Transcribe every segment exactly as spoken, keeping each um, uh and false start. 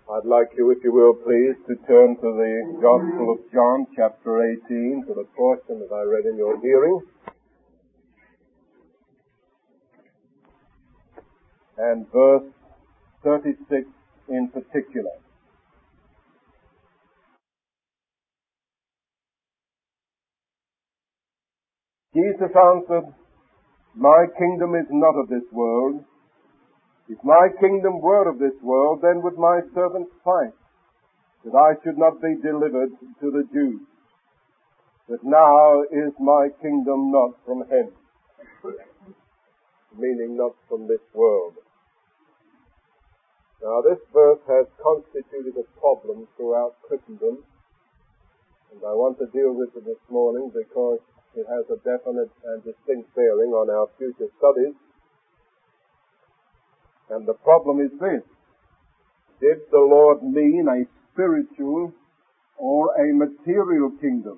I'd like you, if you will, please, to turn to the Gospel of John, chapter eighteen, to the portion that I read in your hearing. And verse thirty-six in particular. Jesus answered, "My kingdom is not of this world. If my kingdom were of this world, then would my servants fight, that I should not be delivered to the Jews. But now is my kingdom not from hence," meaning not from this world. Now this verse has constituted a problem throughout Christendom, and I want to deal with it this morning because it has a definite and distinct bearing on our future studies. And the problem is this: did the Lord mean a spiritual or a material kingdom?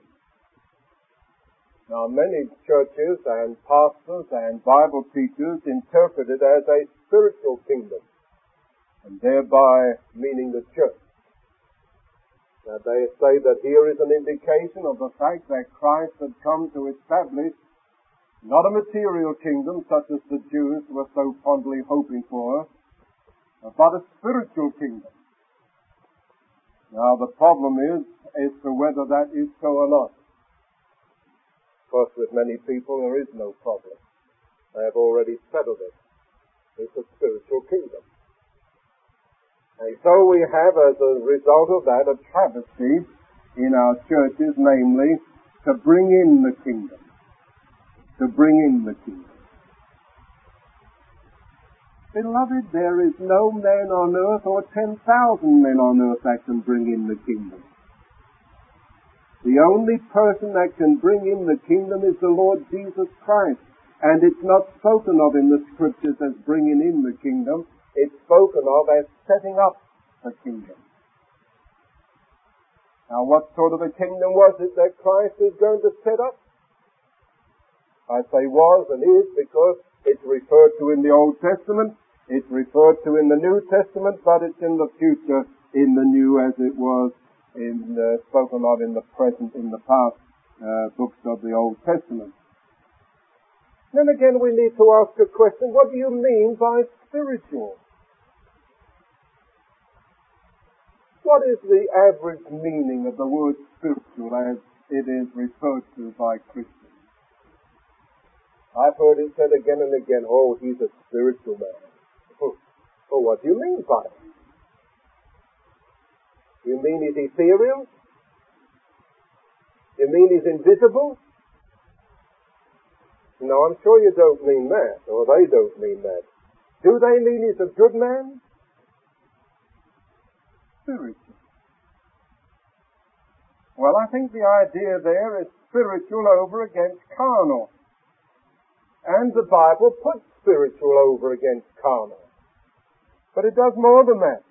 Now many churches and pastors and Bible teachers interpret it as a spiritual kingdom, and thereby meaning the church. Now they say that here is an indication of the fact that Christ had come to establish not a material kingdom such as the Jews were so fondly hoping for, but a spiritual kingdom. Now the problem is as to whether that is so or not. Of course, with many people there is no problem. They have already settled it. It's a spiritual kingdom. And so we have, as a result of that, a travesty in our churches, namely, to bring in the kingdom. To bring in the kingdom. Beloved, there is no man on earth or ten thousand men on earth that can bring in the kingdom. The only person that can bring in the kingdom is the Lord Jesus Christ. And it's not spoken of in the Scriptures as bringing in the kingdom. It's spoken of as setting up the kingdom. Now, what sort of a kingdom was it that Christ is going to set up? I say was and is because it's referred to in the Old Testament, it's referred to in the New Testament, but it's in the future in the New as it was in uh, spoken of in the present, in the past uh, books of the Old Testament. Then again we need to ask a question: what do you mean by spiritual? What is the average meaning of the word spiritual as it is referred to by Christians? I've heard it said again and again, "Oh, he's a spiritual man." Well, what do you mean by it? You mean he's ethereal? You mean he's invisible? No, I'm sure you don't mean that, or they don't mean that. Do they mean he's a good man? Spiritual. Well, I think the idea there is spiritual over against carnal. And the Bible puts spiritual over against carnal. But it does more than that.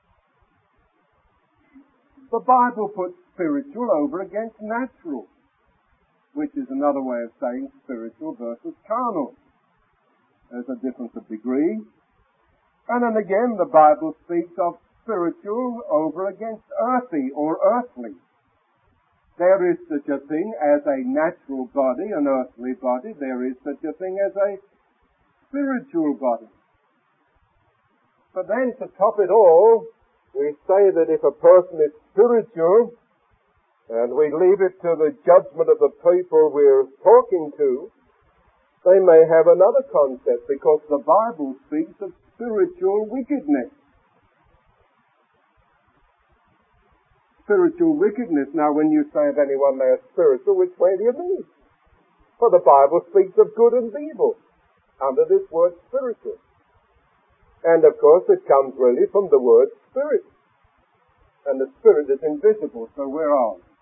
The Bible puts spiritual over against natural, which is another way of saying spiritual versus carnal. There's a difference of degree. And then again, the Bible speaks of spiritual over against earthy or earthly. There is such a thing as a natural body, an earthly body. There is such a thing as a spiritual body. But then to top it all, we say that if a person is spiritual, and we leave it to the judgment of the people we're talking to, they may have another concept, because the Bible speaks of spiritual wickedness. Spiritual wickedness. Now, when you say of anyone they are spiritual, which way do you mean? For the Bible speaks of good and evil under this word spiritual. And of course it comes really from the word spirit. And the spirit is invisible, so where are we?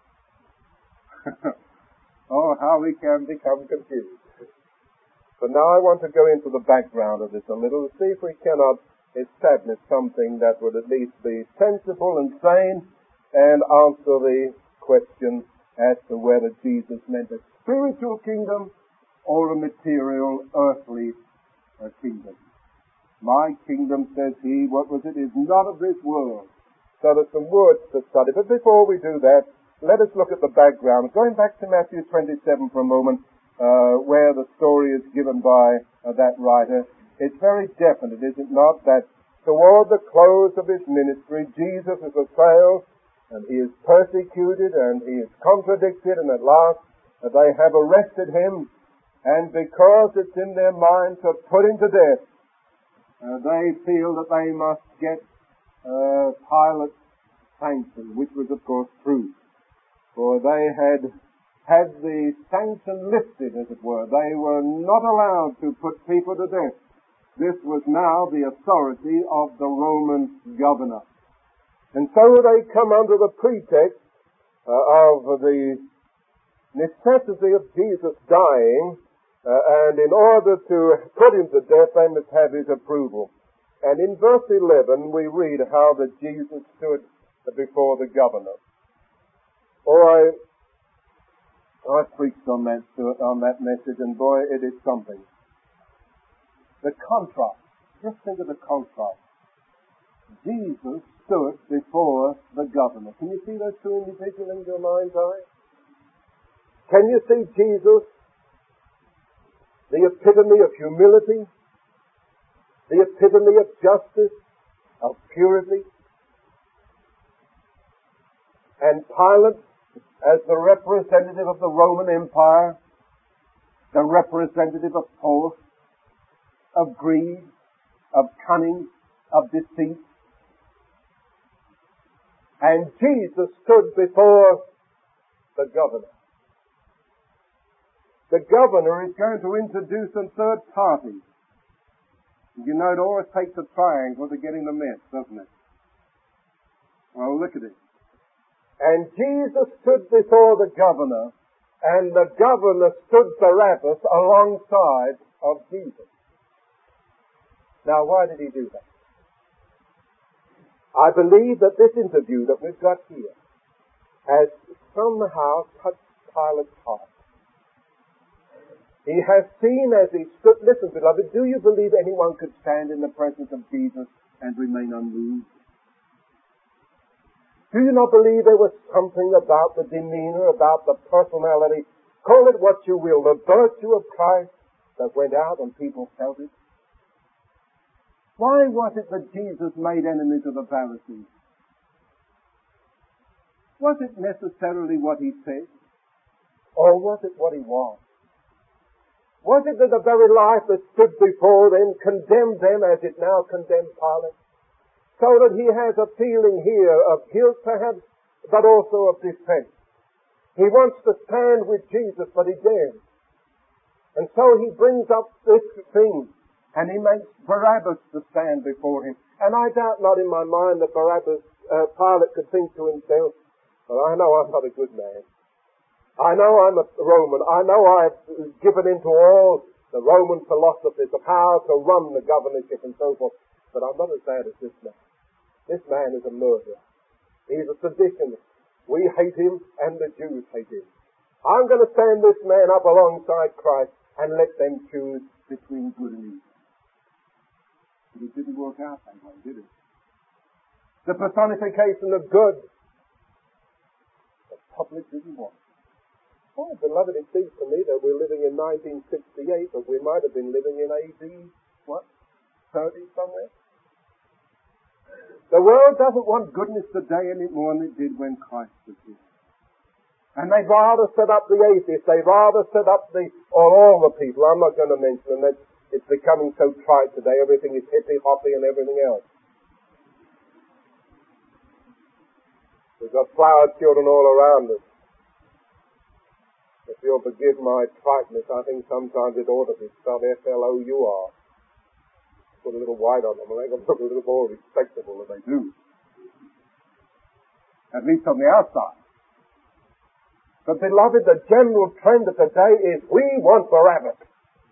Oh, how we can become confused. But now I want to go into the background of this a little to see if we cannot establish something that would at least be sensible and sane and answer the question as to whether Jesus meant a spiritual kingdom or a material, earthly uh, kingdom. My kingdom, says he, what was it, is not of this world. So there's some words to study. But before we do that, let us look at the background. Going back to Matthew twenty-seven for a moment, uh, where the story is given by uh, that writer, it's very definite, is it not, that toward the close of his ministry, Jesus is assailed, and he is persecuted, and he is contradicted, and at last uh, they have arrested him, and because it's in their mind to put him to death, uh, they feel that they must get uh, Pilate's sanction, which was of course true. For they had had the sanction lifted, as it were. They were not allowed to put people to death. This was now the authority of the Roman governor. And so they come under the pretext uh, of the necessity of Jesus dying, uh, and in order to put him to death, they must have his approval. And in verse eleven, we read how that Jesus stood before the governor. Oh, I, I preached on that, on that message, and boy, it is something. The contrast. Just think of the contrast. Jesus stood before the governor. Can you see those two individuals in your mind's eye? Can you see Jesus, the epitome of humility, the epitome of justice, of purity, and Pilate as the representative of the Roman Empire, the representative of force, of greed, of cunning, of deceit. And Jesus stood before the governor. The governor is going to introduce a third party. You know, it always takes a triangle to get in the mess, doesn't it? Well, look at it. And Jesus stood before the governor, and the governor stood Barabbas alongside of Jesus. Now, why did he do that? I believe that this interview that we've got here has somehow touched Pilate's heart. He has seen as he stood, listen, beloved, do you believe anyone could stand in the presence of Jesus and remain unmoved? Do you not believe there was something about the demeanor, about the personality, call it what you will, the virtue of Christ that went out and people felt it? Why was it that Jesus made enemies of the Pharisees? Was it necessarily what he said? Or was it what he was? Was it that the very life that stood before them condemned them as it now condemned Pilate? So that he has a feeling here of guilt perhaps, but also of defense. He wants to stand with Jesus, but he dares. And so he brings up this thing, and he makes Barabbas to stand before him. And I doubt not in my mind that Barabbas, uh, Pilate could think to himself, well, I know I'm not a good man. I know I'm a Roman. I know I've given into all the Roman philosophies of how to run the governorship and so forth, but I'm not as bad as this man. This man is a murderer. He's a seditionist. We hate him, and the Jews hate him. I'm going to stand this man up alongside Christ and let them choose between good and evil. But it didn't work out that way, did it? The personification of good, the public didn't want. Oh, beloved, it seems to me that we're living in nineteen sixty-eight, but we might have been living in A D, what, thirty somewhere? The world doesn't want goodness today any more than it did when Christ was here. And they'd rather set up the atheists, they'd rather set up the, or all the people, I'm not going to mention them, that it's becoming so trite today, everything is hippy-hoppy and everything else. We've got flower children all around us. If you'll forgive my triteness, I think sometimes it ought to be spelled F L O U R. Put a little white on them, and they're going to look a little more respectable than they do. At least on the outside. But beloved, the general trend of the day is we want Barabbas.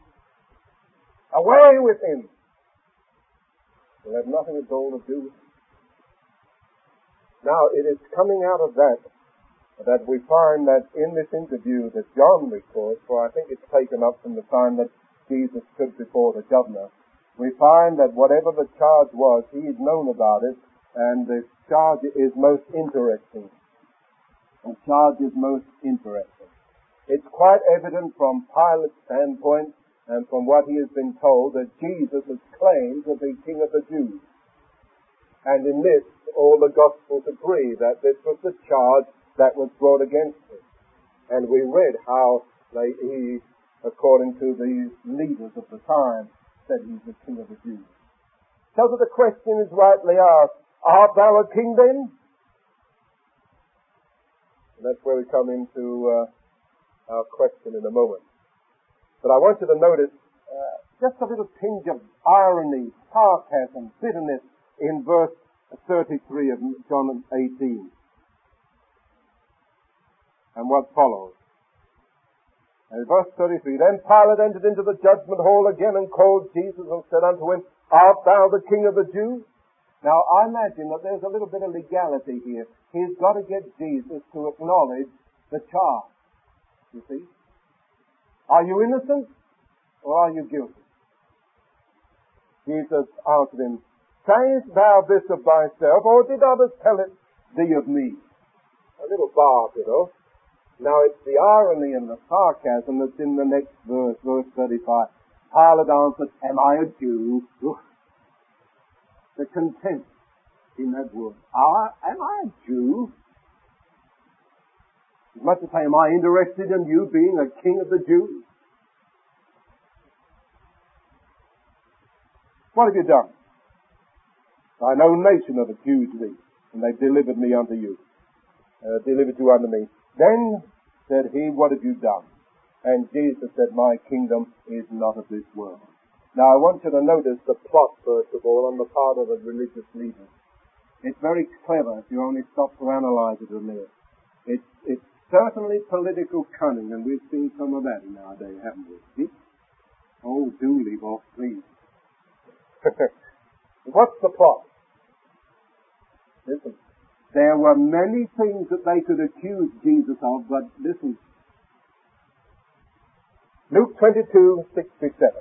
Away with him. We'll have nothing at all to do with him. Now, it is coming out of that that we find that in this interview that John records, for I think it's taken up from the time that Jesus stood before the governor, we find that whatever the charge was, he had known about it And the charge is most interesting. The charge is most interesting. It's quite evident from Pilate's standpoint and from what he has been told that Jesus is claimed to be King of the Jews. And in this, all the Gospels agree that this was the charge that was brought against him. And we read how they, he, according to the leaders of the time, said he's the King of the Jews. So that the question is rightly asked, art thou a king then? And that's where we come into uh, our question in a moment. But I want you to notice uh, just a little tinge of irony, sarcasm, bitterness in verse thirty-three of John eighteen. And what follows. And in verse thirty-three, then Pilate entered into the judgment hall again and called Jesus and said unto him, art thou the King of the Jews? Now, I imagine that there's a little bit of legality here. He's got to get Jesus to acknowledge the charge. You see? Are you innocent or are you guilty? Jesus answered him, sayest thou this of thyself, or did others tell it thee of me? A little barb, you know. Now, it's the irony and the sarcasm that's in the next verse, verse thirty-five. Pilate answered, am I a Jew? Oof. The contempt in that word. Ah, am I a Jew? As much as say, am I interested in you being a king of the Jews? What have you done? Thine own nation have accused thee, and they've delivered me unto you. Uh, delivered you unto me. Then said he, what have you done? And Jesus said, my kingdom is not of this world. Now I want you to notice the plot, first of all, on the part of the religious leaders. It's very clever if you only stop to analyze it a minute. It's, it's certainly political cunning, and we've seen some of that in our day, haven't we? See? Oh, do leave off, please. What's the plot? Listen. There were many things that they could accuse Jesus of, but listen. Luke twenty-two, sixty-seven.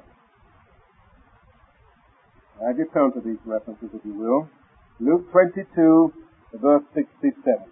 Have you turn to these references, if you will. Luke twenty-two, verse sixty-seven.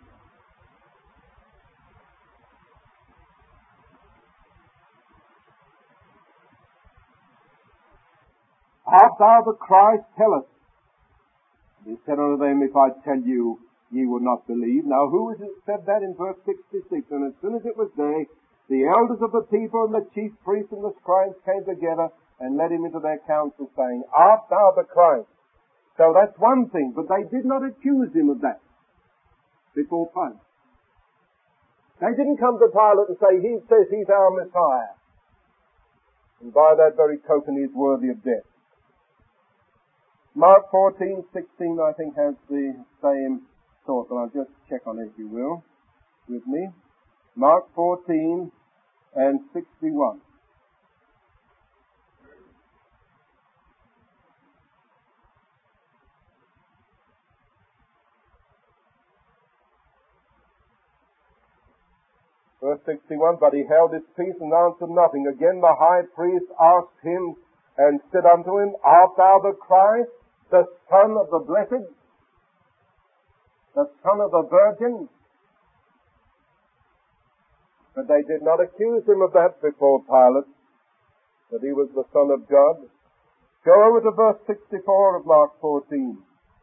Art thou the Christ? Tell us. He said unto them, if I tell you, ye will not believe. Now who is it said that in verse sixty-six? And as soon as it was day, the elders of the people and the chief priests and the scribes came together and led him into their council, saying, art thou the Christ? So that's one thing, but they did not accuse him of that before Pilate. They didn't come to Pilate and say, he says he's our Messiah, and by that very token he's worthy of death. Mark fourteen, sixteen, I think, has the same thought, but I'll just check on it, if you will, with me. Mark fourteen and sixty-one. Verse sixty-one, but he held his peace and answered nothing. Again the high priest asked him and said unto him, art thou the Christ, the Son of the Blessed, the Son of the Virgin? But they did not accuse him of that before Pilate, that he was the Son of God. Go over to verse sixty-four of Mark fourteen.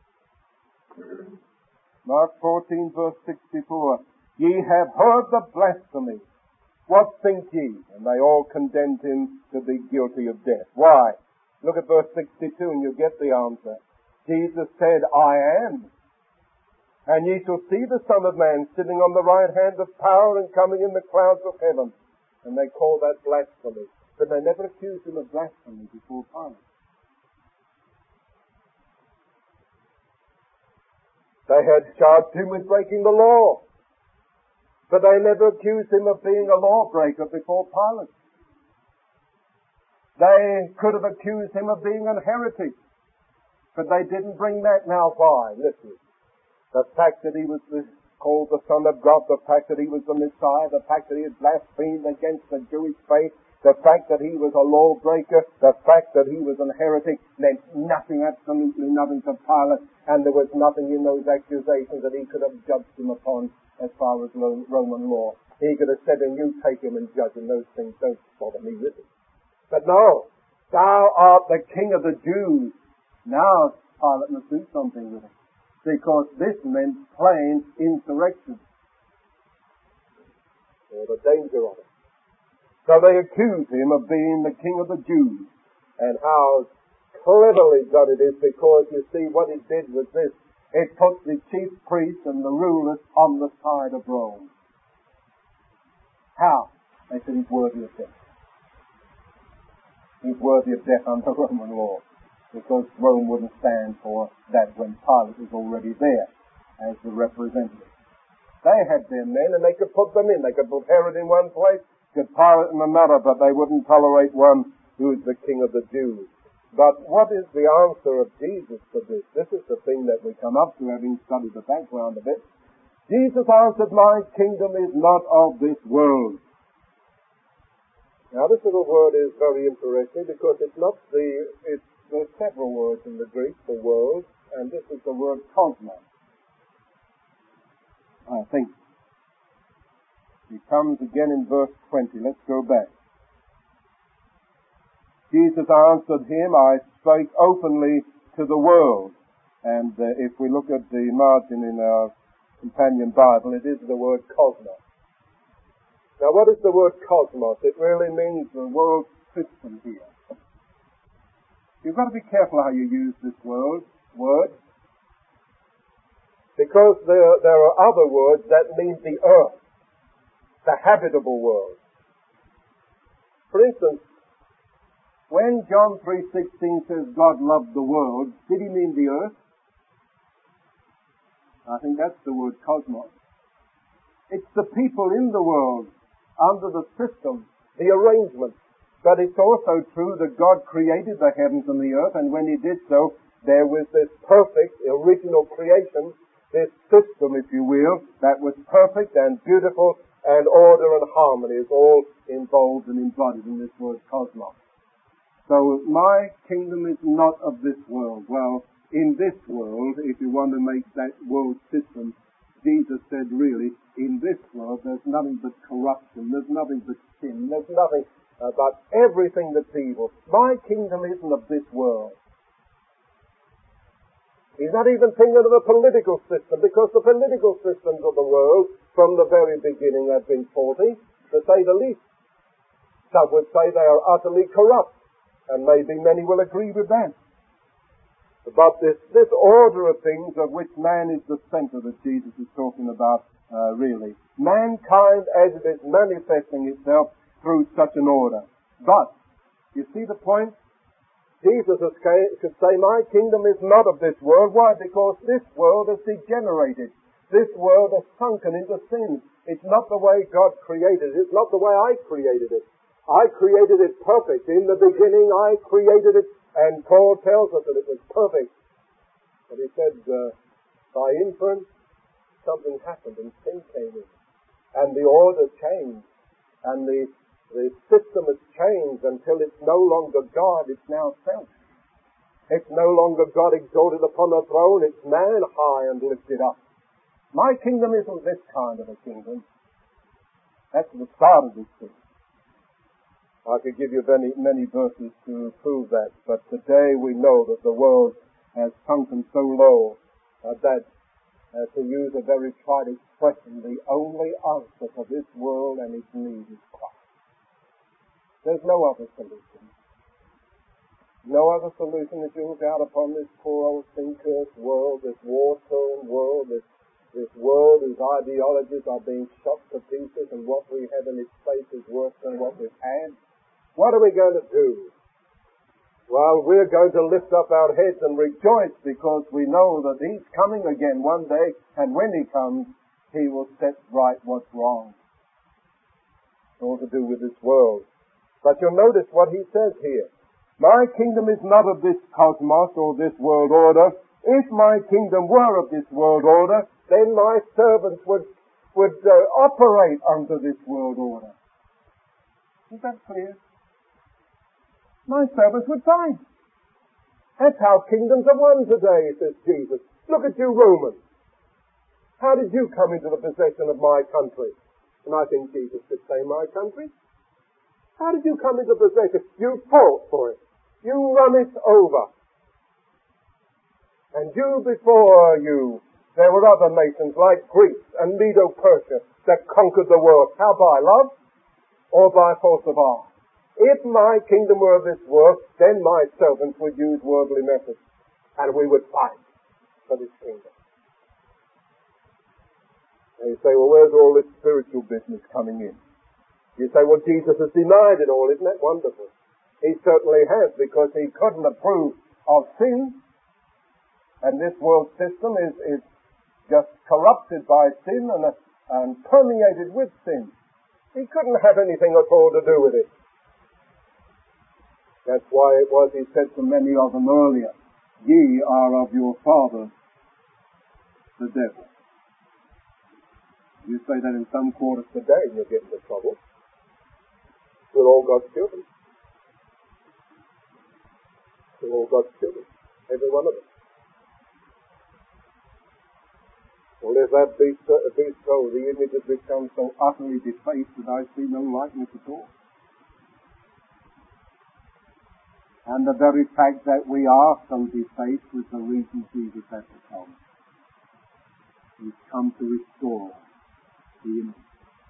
Mark fourteen, verse sixty-four. Ye have heard the blasphemy. What think ye? And they all condemned him to be guilty of death. Why? Look at verse sixty-two and you'll get the answer. Jesus said, I am. And ye shall see the Son of Man sitting on the right hand of power and coming in the clouds of heaven. And they call that blasphemy. But they never accused him of blasphemy before Pilate. They had charged him with breaking the law. But they never accused him of being a lawbreaker before Pilate. They could have accused him of being a heretic. But they didn't bring that. Now why? Listen. The fact that he was called the Son of God, the fact that he was the Messiah, the fact that he had blasphemed against the Jewish faith, The fact that he was a lawbreaker, the fact that he was a heretic, meant nothing, absolutely nothing to Pilate, and there was nothing in those accusations that he could have judged him upon as far as Roman law. He could have said, and you take him and judge him, those things don't bother me with it. But no, thou art the King of the Jews. Now Pilate must do something with it, because this meant plain insurrection. Or the danger of it. So they accuse him of being the King of the Jews. And how cleverly done it is, because you see what it did was this. It put the chief priests and the rulers on the side of Rome. How? They said he's worthy of death. He's worthy of death under Roman law, because Rome wouldn't stand for that when Pilate was already there as the representative. They had their men and they could put them in. They could put Herod in one place, could Pilate in another, but they wouldn't tolerate one who is the King of the Jews. But what is the answer of Jesus to this? This is the thing that we come up to, having studied the background a bit. Jesus answered, my kingdom is not of this world. Now this little word is very interesting, because it's not the, it's, there's several words in the Greek for world, and this is the word cosmos. I think. He comes again in verse twenty. Let's go back. Jesus answered him, I spake openly to the world. And uh, if we look at the margin in our companion Bible, it is the word cosmos. Now what is the word cosmos? It really means the world system here. You've got to be careful how you use this word, word. Because there, there are other words that mean the earth, the habitable world. For instance, when John three sixteen says God loved the world, did he mean the earth? I think that's the word cosmos. It's the people in the world, under the system, the arrangement. But it's also true that God created the heavens and the earth, and when he did so, there was this perfect original creation, this system, if you will, that was perfect and beautiful, and order and harmony is all involved and embodied in this word cosmos. So, my kingdom is not of this world. Well, in this world, if you want to make that world system, Jesus said really, in this world there's nothing but corruption, there's nothing but sin, there's nothing uh, but everything that's evil. My kingdom isn't of this world. He's not even thinking of the political system, because the political systems of the world from the very beginning have been faulty, to say the least. Some would say they are utterly corrupt, and maybe many will agree with that. But this, this order of things of which man is the center that Jesus is talking about, uh, really. Mankind as it is manifesting itself through such an order. But, you see the point? Jesus could say, my kingdom is not of this world. Why? Because this world has degenerated. This world has sunken into sin. It's not the way God created it. It's not the way I created it. I created it perfect. In the beginning I created it, and Paul tells us that it was perfect. But he said, uh, by inference, something happened and sin came in. And the order changed. And the The system has changed until it's no longer God, it's now self. It's no longer God exalted upon the throne, it's man high and lifted up. My kingdom isn't this kind of a kingdom. That's the start of this thing. I could give you many, many verses to prove that, but today we know that the world has sunken so low uh, that, uh, to use a very trite expression, the only answer for this world and its need is Christ. There's no other solution. No other solution as you look out upon this poor old sin-cursed world, this war-torn world, this, this world whose ideologies are being shot to pieces, and what we have in its place is worse than what we've had. What are we going to do? Well, we're going to lift up our heads and rejoice, because we know that he's coming again one day, and when he comes, he will set right what's wrong. It's all to do with this world. But you'll notice what he says here. My kingdom is not of this cosmos or this world order. If my kingdom were of this world order, then my servants would, would uh, operate under this world order. Is that clear? my servants would find. That's how kingdoms are won today, says Jesus. Look at you Romans. How did you come into the possession of my country? And I think Jesus could say my country. How did you come into possession? You fought for it. You run it over. And you before you, there were other nations like Greece and Medo-Persia that conquered the world. How, by love or by force of arm? If my kingdom were of this world, then my servants would use worldly methods, and we would fight for this kingdom. And you say, well, where's all this spiritual business coming in? You say, well, Jesus has denied it all. Isn't that wonderful? He certainly has, because he couldn't approve of sin, and this world system is, is just corrupted by sin and, and permeated with sin. He couldn't have anything at all to do with it. That's why it was he said to many of them earlier, ye are of your father, the devil. You say that in some quarters today and you'll get into trouble. We're all God's children. We're all God's children. Every one of us. Well, if that be so, be so, the image has become so utterly defaced that I see no likeness at all. And the very fact that we are so defaced was the reason Jesus had to come. He's come to restore the image.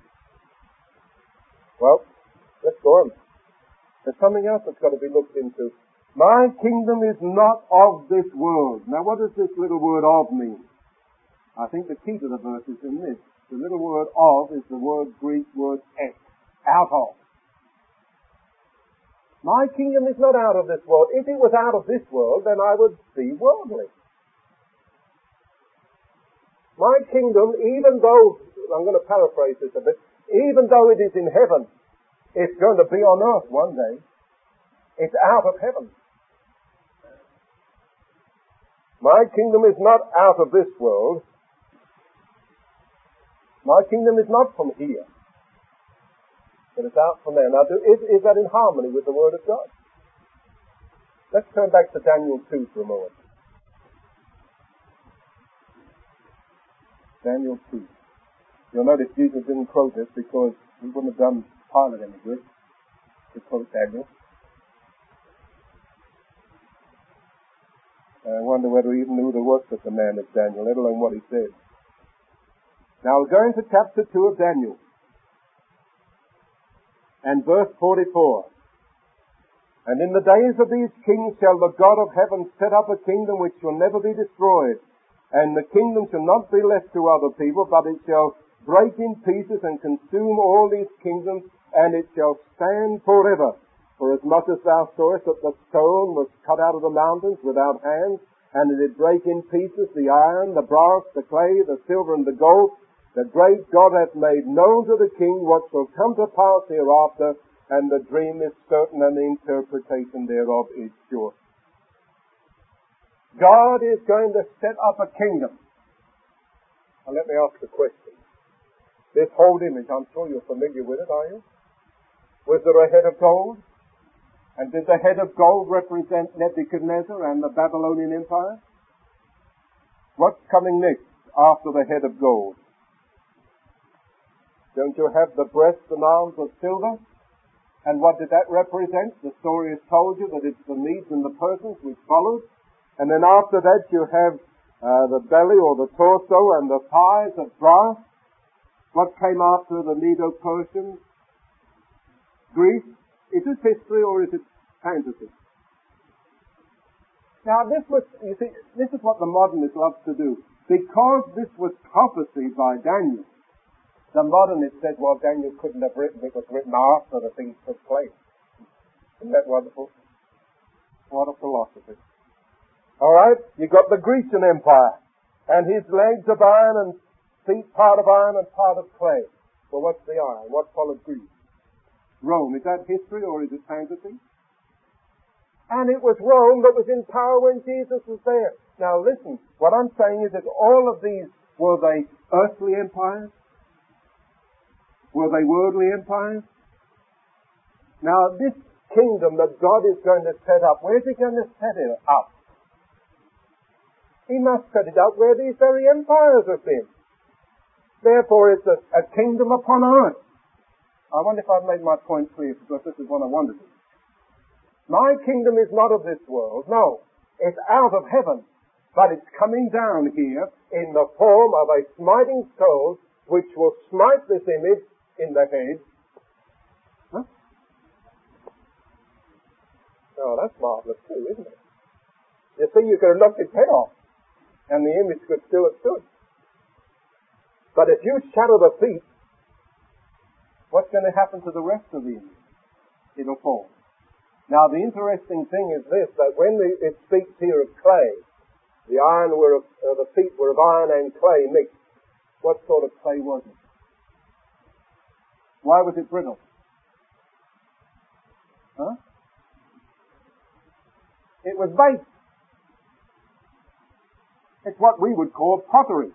Well, let's go on. There's something else that's got to be looked into. My kingdom is not of this world. Now, what does this little word "of" mean? I think the key to the verse is in this. The little word "of" is the word Greek word "ek," out of. My kingdom is not out of this world. If it was out of this world, then I would be worldly. My kingdom, even though, I'm going to paraphrase this a bit, even though it is in heaven, it's going to be on earth one day. It's out of heaven. My kingdom is not out of this world. My kingdom is not from here. But it's out from there. Now, do, is, is that in harmony with the Word of God? Let's turn back to Daniel two for a moment. Daniel two. You'll notice Jesus didn't quote this because he wouldn't have done Pilate any good to quote Daniel. I wonder whether he even knew the works of the man of Daniel, let alone what he said. Now we're going to chapter two of Daniel. And verse forty-four. And in the days of these kings shall the God of heaven set up a kingdom which shall never be destroyed. And the kingdom shall not be left to other people, but it shall break in pieces and consume all these kingdoms, and it shall stand forever. For as much as thou sawest that the stone was cut out of the mountains without hands, and it did break in pieces the iron, the brass, the clay, the silver, and the gold, the great God hath made known to the king what shall come to pass hereafter, and the dream is certain, and the interpretation thereof is sure. God is going to set up a kingdom. Now let me ask a question. This whole image, I'm sure you're familiar with it, are you? Was there a head of gold? And did the head of gold represent Nebuchadnezzar and the Babylonian Empire? What's coming next after the head of gold? Don't you have the breasts and arms of silver? And what did that represent? The story has told you that it's the Medes and the Persians which followed. And then after that you have uh, the belly or the torso and the thighs of brass. What came after the Medo-Persians? Greece. Is this history or is it fantasy? Now this was, you see, this is what the modernist loves to do. Because this was prophecy by Daniel, the modernist said, well, Daniel couldn't have written, it was written after the things took place. Isn't that wonderful? What a philosophy. Alright, you got the Grecian Empire, and his legs of iron and feet part of iron and part of clay. Well, what's the iron? What followed Greece? Rome. Is that history or is it fantasy? And it was Rome that was in power when Jesus was there. Now listen, what I'm saying is that all of these, were they earthly empires? Were they worldly empires? Now this kingdom that God is going to set up, where's he going to set it up? He must set it up where these very empires have been. Therefore it's a, a kingdom upon earth. I wonder if I've made my point clear, because this is what I wanted to do. My kingdom is not of this world. No, it's out of heaven. But it's coming down here in the form of a smiting stone which will smite this image in the head. Huh? Oh, that's marvelous too, isn't it? You see, you could have knocked its head off and the image could still have stood. But if you shatter the feet, what's going to happen to the rest of the image? It'll fall. Now, the interesting thing is this, that when the, it speaks here of clay, the iron were of, uh, the feet were of iron and clay mixed. What sort of clay was it? Why was it brittle? Huh? It was base. It's what we would call pottery.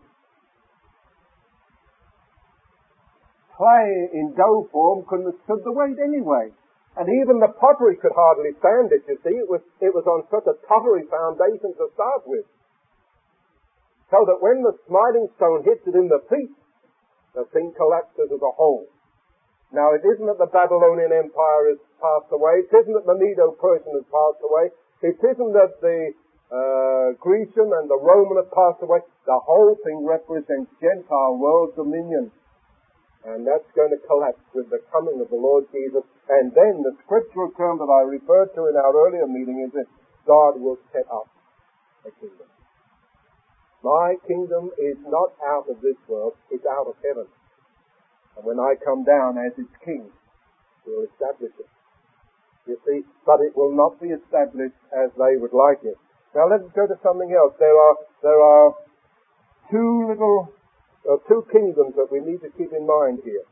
Clay in dough form couldn't have stood the weight anyway. And even the pottery could hardly stand it, you see. It was, it was on such a tottery foundation to start with. So that when the smiting stone hits it in the feet, the thing collapses as a whole. Now, it isn't that the Babylonian Empire has passed away. It isn't that the Medo-Persian has passed away. It isn't that the uh, Grecian and the Roman have passed away. The whole thing represents Gentile world dominion. And that's going to collapse with the coming of the Lord Jesus. And then the scriptural term that I referred to in our earlier meeting is that God will set up a kingdom. My kingdom is not out of this world, it's out of heaven. And when I come down as its king, we'll establish it. You see, but it will not be established as they would like it. Now let's go to something else. There are, there are two little There are two kingdoms that we need to keep in mind here.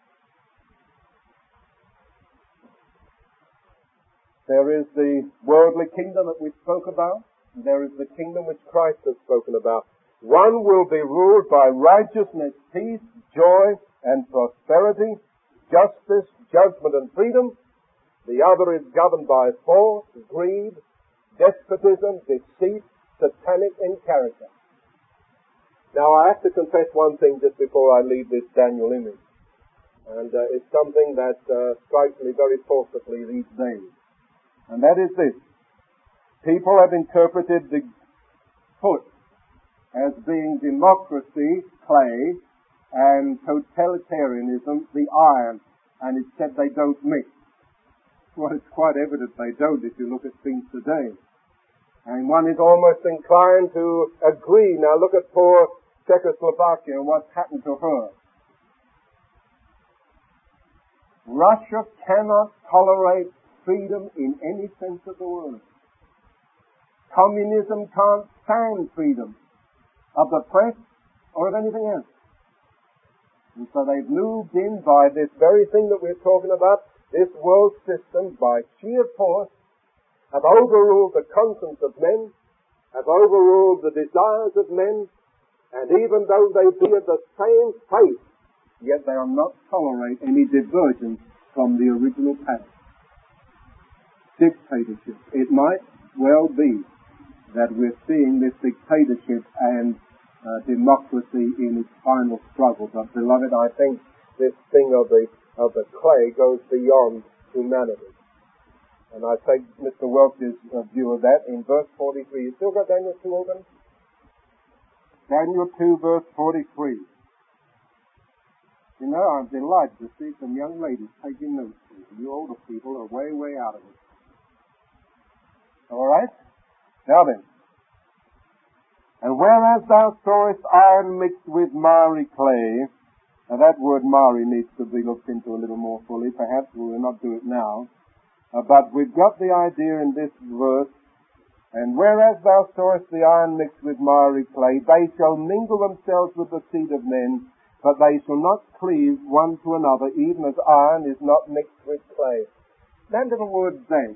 There is the worldly kingdom that we spoke about, and there is the kingdom which Christ has spoken about. One will be ruled by righteousness, peace, joy, and prosperity, justice, judgment, and freedom. The other is governed by force, greed, despotism, deceit, satanic in character. Now, I have to confess one thing just before I leave this Daniel image. And uh, it's something that uh, strikes me very forcibly these days. And that is this. People have interpreted the foot as being democracy, clay, and totalitarianism, the iron. And it's said they don't mix. Well, it's quite evident they don't if you look at things today. And one is almost inclined to agree. Now look at poor Czechoslovakia and what's happened to her. Russia cannot tolerate freedom in any sense of the word. Communism can't stand freedom of the press or of anything else. And so they've moved in by this very thing that we're talking about, this world system, by sheer force, have overruled the conscience of men, have overruled the desires of men, and even though they be of the same faith, yet they will not tolerate any divergence from the original pattern. Dictatorship. It might well be that we're seeing this dictatorship and uh, democracy in its final struggle. But beloved, I think this thing of the of the clay goes beyond humanity. And I take Mister Welch's uh, view of that in verse forty-three. You still got Daniel two open? Daniel two, verse forty-three. You know, I'm delighted to see some young ladies taking notes. You older people are way, way out of it. All right? Now then. And whereas thou sawest iron mixed with miry clay, now that word miry needs to be looked into a little more fully. Perhaps we will not do it now. Uh, but we've got the idea in this verse. And whereas thou sawest the iron mixed with miry clay, they shall mingle themselves with the seed of men, but they shall not cleave one to another, even as iron is not mixed with clay. That little word they.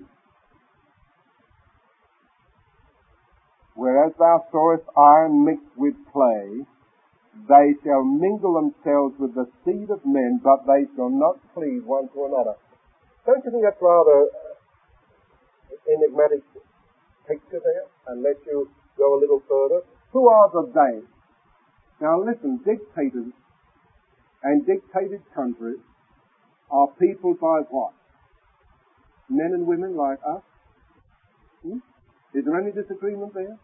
Whereas thou sawest iron mixed with clay, they shall mingle themselves with the seed of men, but they shall not cleave one to another. Don't you think that's rather enigmatic picture there? And let you go a little further. Who are the they? Now listen, dictators and dictated countries are peopled by what? Men and women like us? Hmm? Is there any disagreement there?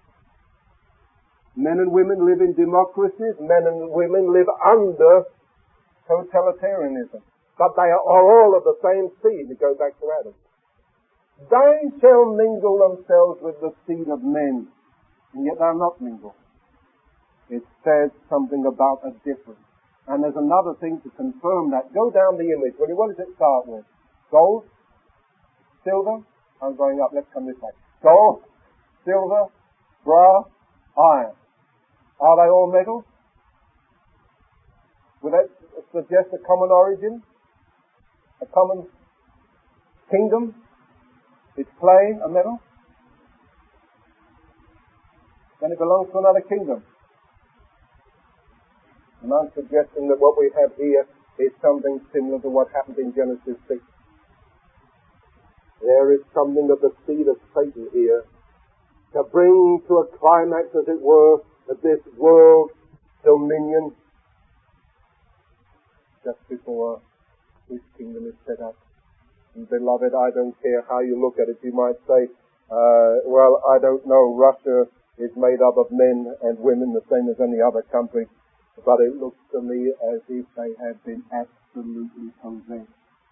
Men and women live in democracies. Men and women live under totalitarianism. But they are all of the same seed. To go back to Adam. They shall mingle themselves with the seed of men, and yet they'll not mingle. It says something about a difference. And there's another thing to confirm that. Go down the image. What does it start with? Gold? Silver? I'm going up. Let's come this way. Gold? Silver? Brass? Iron. Are they all metals? Would that suggest a common origin? A common kingdom? Is clay a metal? Then it belongs to another kingdom. And I'm suggesting that what we have here is something similar to what happened in Genesis six. There is something of the seed of Satan here to bring to a climax, as it were, of this world dominion just before his kingdom is set up. And beloved, I don't care how you look at it. You might say, uh, well, I don't know, Russia is made up of men and women the same as any other country. But it looks to me as if they have been absolutely possessed.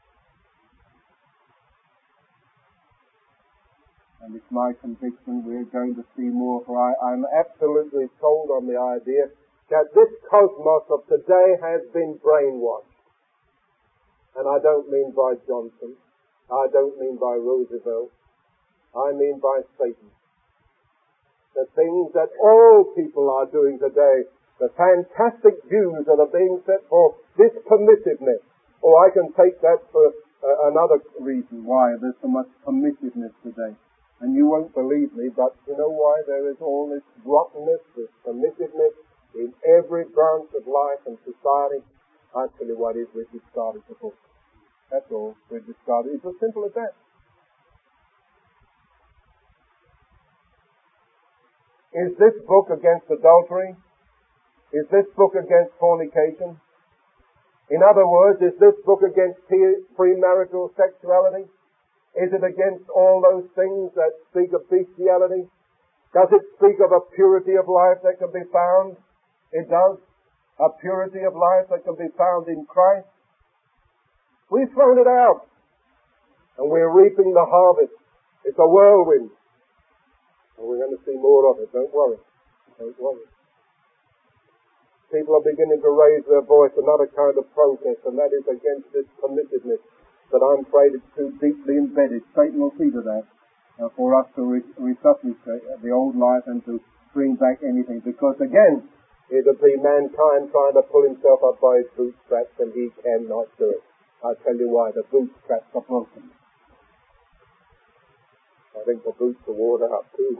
And it's my conviction we're going to see more, for I, I'm absolutely sold on the idea that this cosmos of today has been brainwashed. And I don't mean by Johnson. I don't mean by Roosevelt. I mean by Satan. The things that all people are doing today, the fantastic views that are being set forth, this permissiveness. Oh, I can take that for uh, another reason why there's so much permissiveness today. And you won't believe me, but you know why there is all this rottenness, this permissiveness in every branch of life and society? I'll tell you what it is, we've discarded the book. That's all. We've discarded it. It's as simple as that. Is this book against adultery? Is this book against fornication? In other words, is this book against premarital sexuality? Is it against all those things that speak of bestiality? Does it speak of a purity of life that can be found? It does. A purity of life that can be found in Christ. We've thrown it out. And we're reaping the harvest. It's a whirlwind. And we're going to see more of it. Don't worry. Don't worry. People are beginning to raise their voice, another kind of protest, and that is against this permissiveness that I'm afraid it's too deeply embedded. Satan will see to that uh, for us to re- resuscitate the old life and to bring back anything. Because again, it'll be mankind trying to pull himself up by his bootstraps, and he cannot do it. I'll tell you why. The bootstraps are broken. I think the boots are worn out too.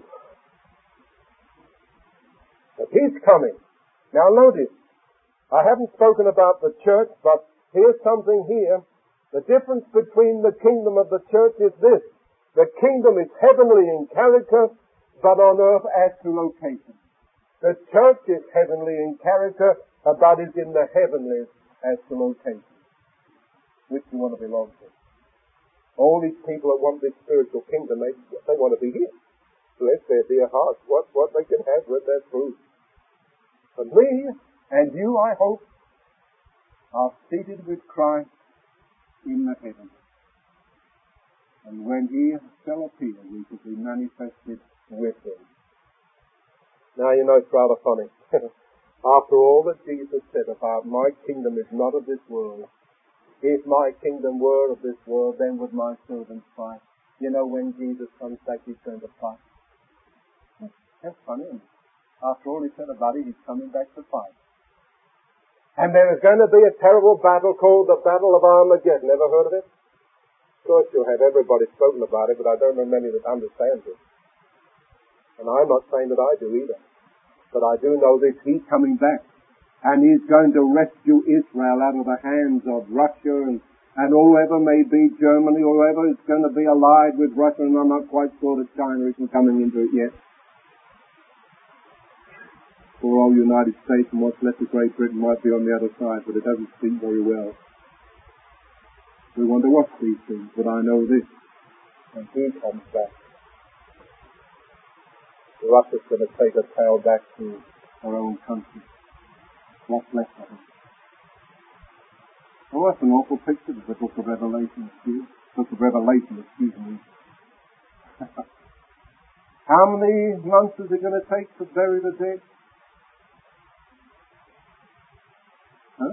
But he's coming. Now notice, I haven't spoken about the church, but here's something here. The difference between the kingdom of the church is this. The kingdom is heavenly in character, but on earth as to location. The church is heavenly in character, but is in the heavenlies as to location. Which you want to belong to. All these people that want this spiritual kingdom, they, they want to be here. Bless their dear hearts. What, what they can have with their fruit. But we, and you, I hope, are seated with Christ in the heavens. And when he shall appear, we shall be manifested with him. Now, you know, it's rather funny. After all that Jesus said about my kingdom is not of this world, if my kingdom were of this world, then would my servants fight. You know, when Jesus comes back, he's going to fight. That's funny, isn't it? After all he said about it, he's coming back to fight. And there is going to be a terrible battle called the Battle of Armageddon. Ever heard of it? Of course you'll have everybody spoken about it, but I don't know many that understand it. And I'm not saying that I do either. But I do know this, he's coming back. And he's going to rescue Israel out of the hands of Russia and And whoever may be Germany, or whoever is going to be allied with Russia, and I'm not quite sure that China isn't coming into it yet. Poor old United States and what's left of Great Britain might be on the other side, but it doesn't speak very well. We want to watch these things, but I know this. When he comes back, Russia's going to take a tail back to her own country. What's left of it? Oh, that's an awful picture of the Book of Revelation, excuse Book of Revelation, excuse me. How many months is it going to take to bury the dead? Huh?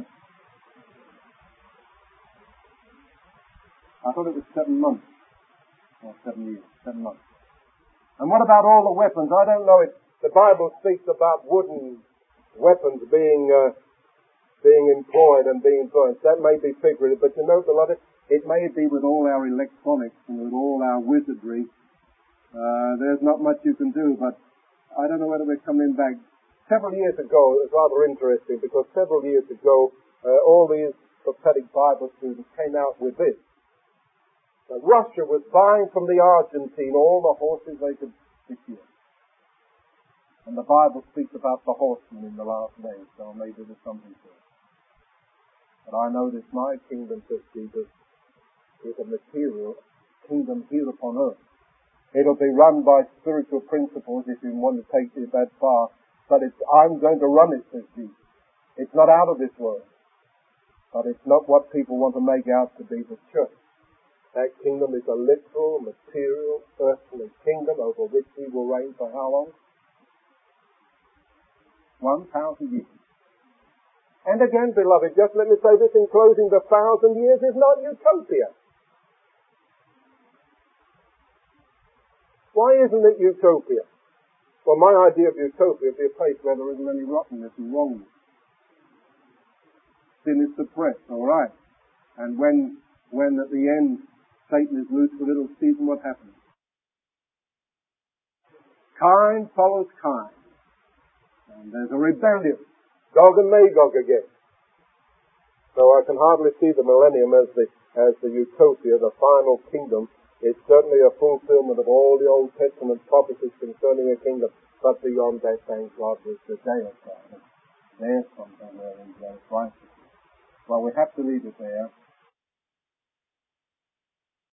I thought it was seven months. Or seven years. Seven months. And what about all the weapons? I don't know if the Bible speaks about wooden weapons being uh, being employed and being burnt. That may be figurative, but you know, beloved, it may be with all our electronics and with all our wizardry. Uh, there's not much you can do, but I don't know whether we're coming back. Several years ago, it was rather interesting, because several years ago, uh, all these prophetic Bible students came out with this. That Russia was buying from the Argentine all the horses they could secure. And the Bible speaks about the horsemen in the last days, so maybe there's something to it. But I know that my kingdom, says Jesus, is a material kingdom here upon earth. It'll be run by spiritual principles, if you want to take it that far. But it's, I'm going to run it, says Jesus. It's not out of this world. But it's not what people want to make out to be the church. That kingdom is a literal, material, earthly kingdom over which we will reign for how long? One thousand years. And again, beloved, just let me say this in closing, the thousand years is not utopia. Why isn't it utopia? Well, my idea of utopia would be a place where there isn't any rottenness and wrongness. Sin is suppressed, all right. And when, when at the end Satan is loose for a little season, what happens? Kind follows kind. And there's a rebellion. Gog and Magog again. So I can hardly see the millennium as the as the utopia, the final kingdom. It's certainly a fulfillment of all the Old Testament prophecies concerning a kingdom. But beyond that, thank God, was the day of God. There's something there in God's righteousness. Well, we have to leave it there.